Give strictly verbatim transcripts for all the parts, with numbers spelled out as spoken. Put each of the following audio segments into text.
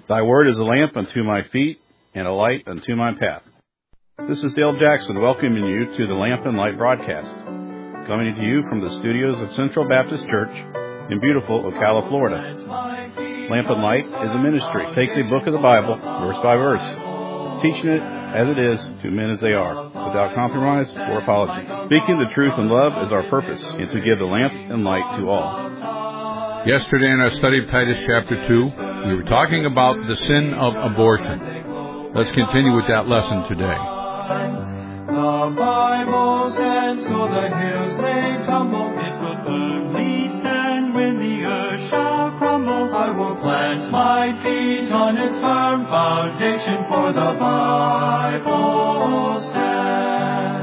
Thy word is a lamp unto my feet and a light unto my path. This is Dale Jackson welcoming you to the Lamp and Light broadcast, coming to you from the studios of Central Baptist Church in beautiful Ocala, Florida. Lamp and Light is a ministry. It takes a book of the Bible, verse by verse, teaching it as it is to men as they are, without compromise or apology. Speaking the truth in love is our purpose, and to give the lamp and light to all. Yesterday in our study of Titus chapter two, we were talking about the sin of abortion. Let's continue with that lesson today. The Bible stands, though the hills may tumble, it will firmly stand when the earth shall crumble. I will plant my feet on its firm foundation, for the Bible stands.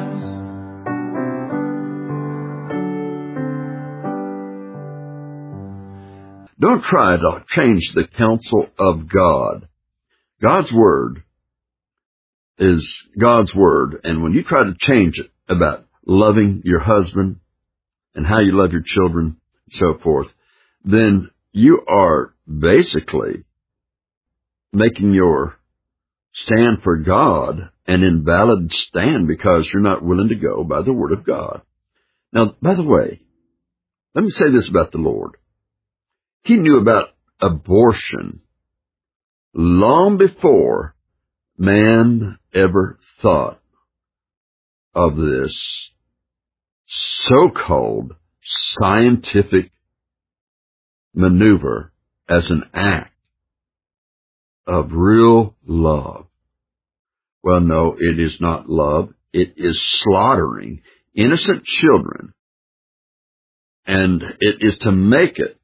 Don't try to change the counsel of God. God's Word is God's Word, and when you try to change it about loving your husband and how you love your children and so forth, then you are basically making your stand for God an invalid stand because you're not willing to go by the Word of God. Now, by the way, let me say this about the Lord. He knew about abortion long before man ever thought of this so-called scientific maneuver as an act of real love. Well, no, it is not love. It is slaughtering innocent children, and it is to make it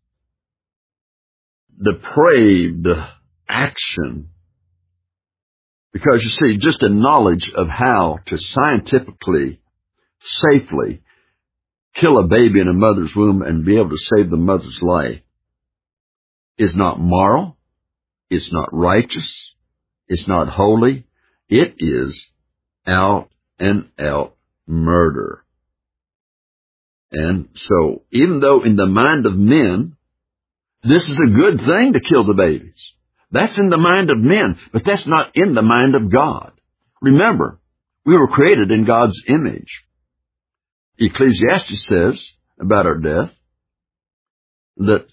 depraved action. Because, you see, just a knowledge of how to scientifically, safely kill a baby in a mother's womb and be able to save the mother's life is not moral, it's not righteous, it's not holy, it is out and out murder. And so, even though in the mind of men, this is a good thing to kill the babies. That's in the mind of men, but that's not in the mind of God. Remember, we were created in God's image. Ecclesiastes says about our death that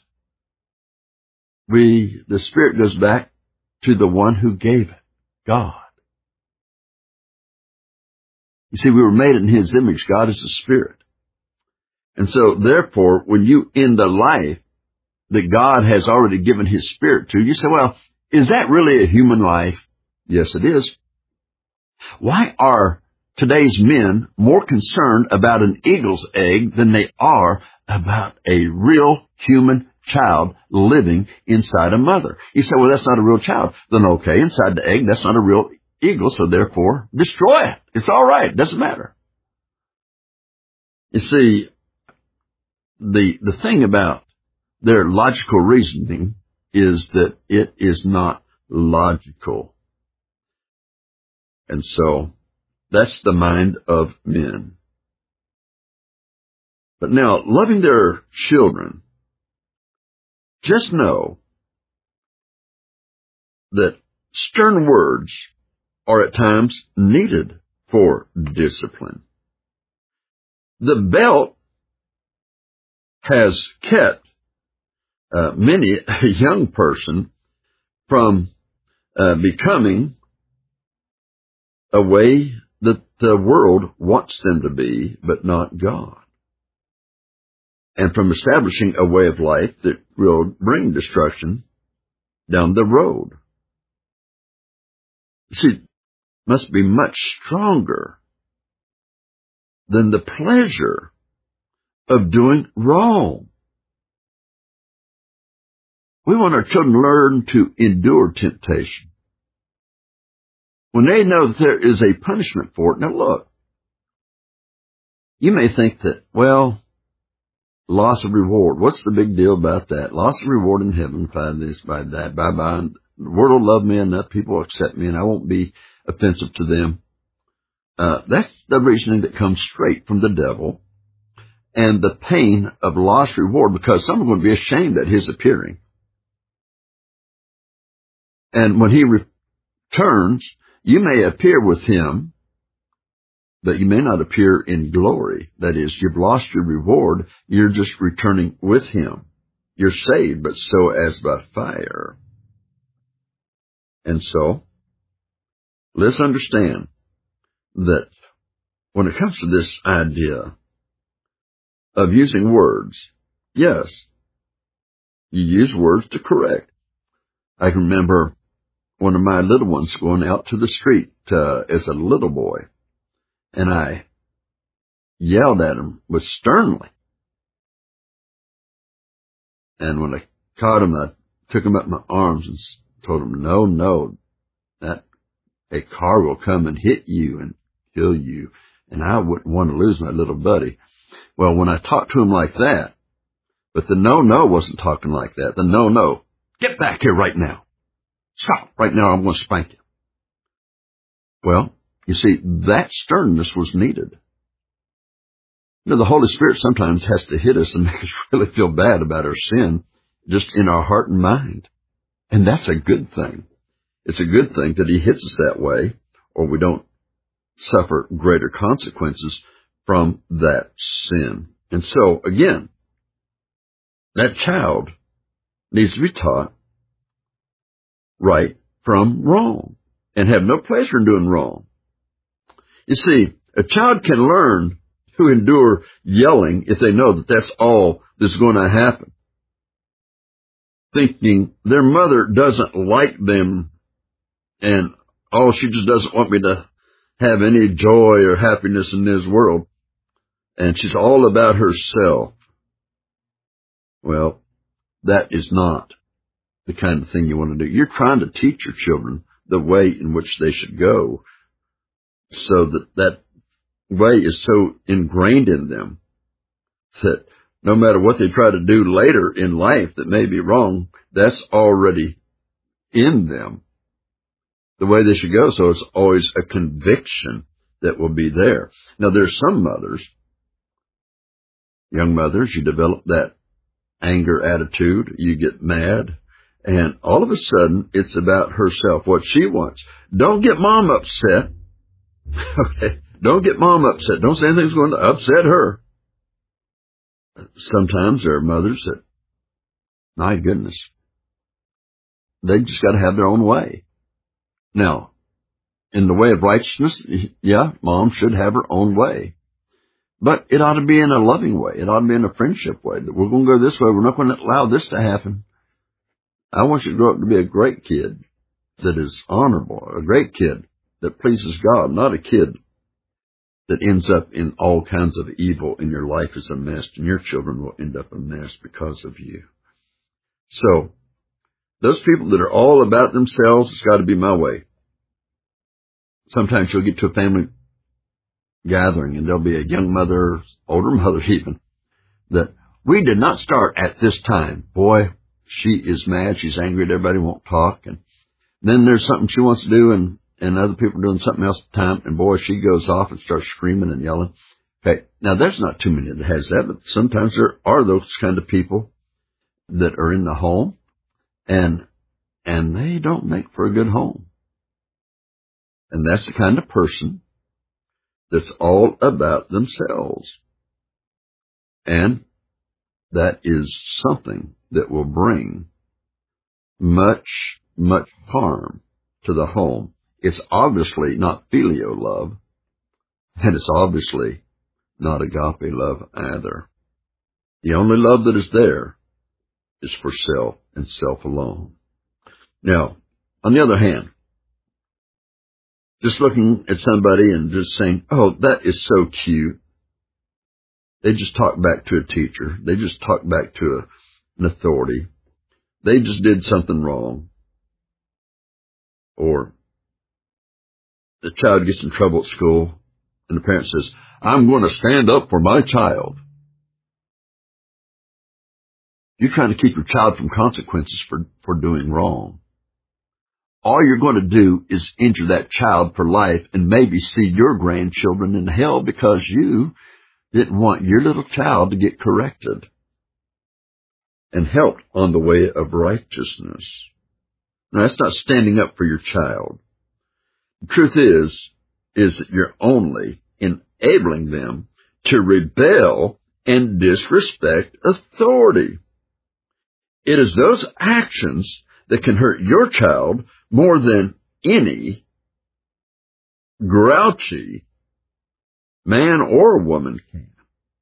we, the spirit goes back to the one who gave it, God. You see, we were made in His image. God is a spirit. And so, therefore, when you end a life that God has already given His Spirit to, you say, well, is that really a human life? Yes, it is. Why are today's men more concerned about an eagle's egg than they are about a real human child living inside a mother? You say, well, that's not a real child. Then okay, inside the egg, that's not a real eagle, so therefore destroy it. It's all right. It doesn't matter. You see, the the thing about their logical reasoning is that it is not logical. And so, that's the mind of men. But now, loving their children, just know that stern words are at times needed for discipline. The belt has kept Uh, many a young person from uh, becoming a way that the world wants them to be, but not God. And from establishing a way of life that will bring destruction down the road. See, it must be much stronger than the pleasure of doing wrong. We want our children to learn to endure temptation when they know that there is a punishment for it. Now look, you may think that, well, loss of reward, what's the big deal about that? Loss of reward in heaven, by this, by that, bye-bye. The world will love me enough, people will accept me, and I won't be offensive to them. Uh, that's the reasoning that comes straight from the devil, and the pain of lost reward, because someone would be ashamed at his appearing. And when he returns, you may appear with him, but you may not appear in glory. That is, you've lost your reward. You're just returning with him. You're saved, but so as by fire. And so, let's understand that when it comes to this idea of using words, yes, you use words to correct. I can remember one of my little ones going out to the street uh, as a little boy, and I yelled at him with sternly. And when I caught him, I took him up in my arms and told him, no, no, that a car will come and hit you and kill you, and I wouldn't want to lose my little buddy. Well, when I talked to him like that, but the no-no wasn't talking like that. The no-no, get back here right now. Stop right now, I'm going to spank you. Well, you see, that sternness was needed. You know, the Holy Spirit sometimes has to hit us and make us really feel bad about our sin, just in our heart and mind. And that's a good thing. It's a good thing that he hits us that way, or we don't suffer greater consequences from that sin. And so, again, that child needs to be taught right from wrong and have no pleasure in doing wrong. You see, a child can learn to endure yelling if they know that that's all that's going to happen, thinking their mother doesn't like them and, oh, she just doesn't want me to have any joy or happiness in this world, and she's all about herself. Well, that is not the kind of thing you want to do. You're trying to teach your children the way in which they should go, so that that way is so ingrained in them that no matter what they try to do later in life that may be wrong, that's already in them, the way they should go. So it's always a conviction that will be there. Now, there's some mothers, young mothers, you develop that anger attitude, you get mad, and all of a sudden it's about herself, what she wants. Don't get mom upset. Okay? Don't get mom upset. Don't say anything's going to upset her. Sometimes there are mothers that, my goodness, they just got to have their own way. Now, in the way of righteousness, yeah, mom should have her own way. But it ought to be in a loving way. It ought to be in a friendship way. That we're going to go this way. We're not going to allow this to happen. I want you to grow up to be a great kid that is honorable, a great kid that pleases God, not a kid that ends up in all kinds of evil and your life is a mess, and your children will end up a mess because of you. So, those people that are all about themselves, it's got to be my way. Sometimes you'll get to a family gathering and there'll be a young mother, older mother even, that we did not start at this time. Boy, she is mad, she's angry at everybody, won't talk, and then there's something she wants to do, and and other people are doing something else at the time, and boy, she goes off and starts screaming and yelling. Okay, now there's not too many that has that, but sometimes there are those kind of people that are in the home, and and they don't make for a good home. And that's the kind of person that's all about themselves. And that is something that will bring much, much harm to the home. It's obviously not filial love, and it's obviously not agape love either. The only love that is there is for self and self alone. Now, on the other hand, just looking at somebody and just saying, oh, that is so cute. They just talk back to a teacher. They just talk back to a, an authority. They just did something wrong. Or the child gets in trouble at school and the parent says, I'm going to stand up for my child. You're trying to keep your child from consequences for, for doing wrong. All you're going to do is injure that child for life and maybe see your grandchildren in hell because you didn't want your little child to get corrected and helped on the way of righteousness. Now, that's not standing up for your child. The truth is, is that you're only enabling them to rebel and disrespect authority. It is those actions that can hurt your child more than any grouchy man or woman can.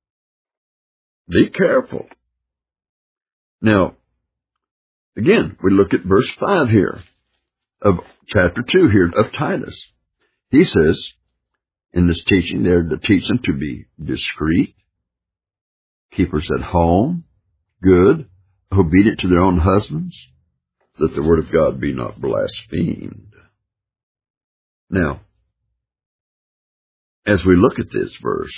Be careful. Now, again, we look at verse five here of chapter two here of Titus. He says, in this teaching, they're to teach them to be discreet, keepers at home, good, obedient to their own husbands, that the word of God be not blasphemed. Now, as we look at this verse,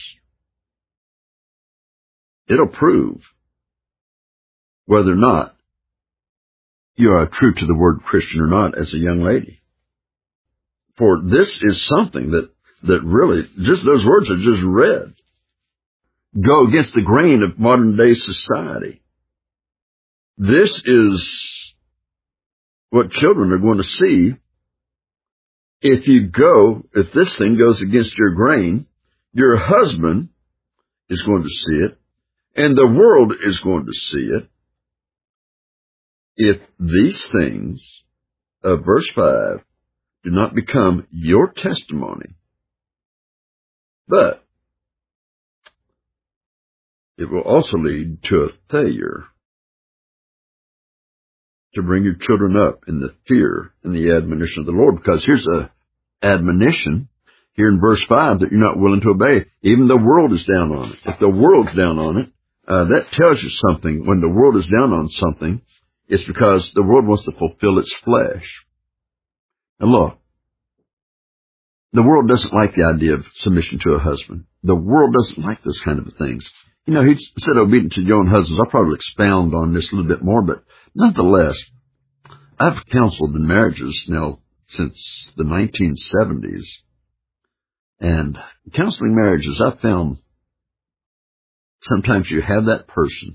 it'll prove whether or not you are true to the word Christian or not as a young lady. For this is something that, that really, just those words I just read, go against the grain of modern day society. This is what children are going to see if you go, if this thing goes against your grain. Your husband is going to see it, and the world is going to see it. If these things of verse five do not become your testimony, but it will also lead to a failure to bring your children up in the fear and the admonition of the Lord. Because here's a admonition here in verse five that you're not willing to obey. Even the world is down on it. If the world's down on it, uh, that tells you something. When the world is down on something, it's because the world wants to fulfill its flesh. And look, the world doesn't like the idea of submission to a husband. The world doesn't like those kind of things. You know, he said obedient to your own husbands. I'll probably expound on this a little bit more, but nonetheless, I've counseled in marriages now since the nineteen seventies. And counseling marriages, I've found sometimes you have that person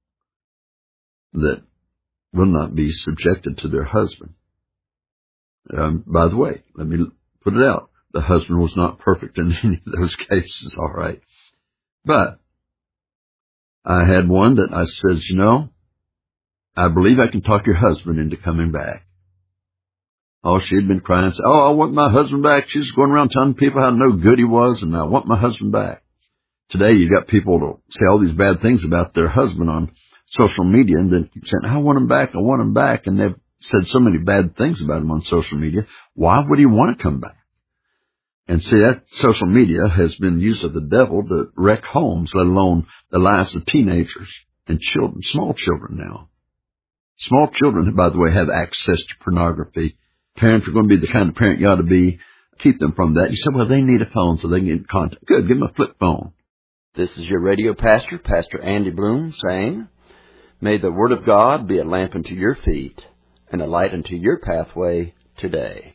that will not be subjected to their husband. Um, by the way, let me put it out. The husband was not perfect in any of those cases, all right. But I had one that I said, you know, I believe I can talk your husband into coming back. Oh, she had been crying, saying, oh, I want my husband back. She was going around telling people how no good he was, and I want my husband back. Today, you got people to say all these bad things about their husband on social media, and then keep saying, I want him back, I want him back, and they've said so many bad things about him on social media. Why would he want to come back? And see, that social media has been used of the devil to wreck homes, let alone the lives of teenagers and children, small children now. Small children, by the way, have access to pornography. Parents are going to be the kind of parent you ought to be. Keep them from that. You say, well, they need a phone so they can get in contact. Good, give them a flip phone. This is your radio pastor, Pastor Andy Bloom, saying, may the Word of God be a lamp unto your feet and a light unto your pathway today.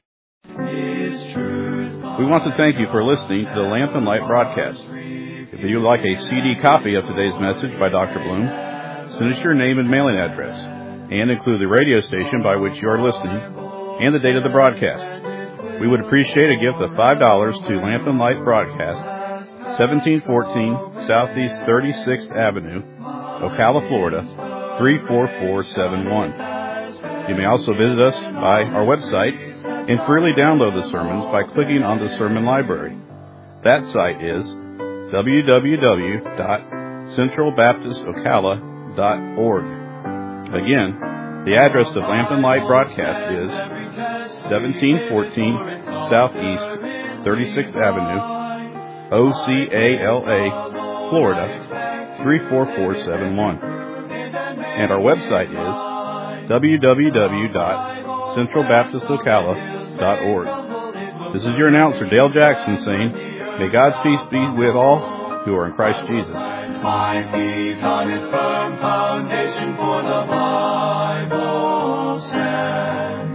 We want to thank you for listening to the Lamp and Light broadcast. If you would like a C D copy of today's message by Doctor Bloom, send us your name and mailing address, and include the radio station by which you are listening and the date of the broadcast. We would appreciate a gift of five dollars to Lamp and Light Broadcast, seventeen fourteen Southeast thirty-sixth Avenue, Ocala, Florida, three four four seven one. You may also visit us by our website and freely download the sermons by clicking on the sermon library. That site is w w w dot central baptist ocala dot org. Again, the address of Lamp and Light Broadcast is seventeen fourteen Southeast thirty-sixth Avenue, O C A L A, Florida, three four four seven one. And our website is w w w dot central baptist ocala dot org. This is your announcer, Dale Jackson, saying, may God's peace be with all who are in Christ Jesus. My feet on his firm foundation, for the Bible stands.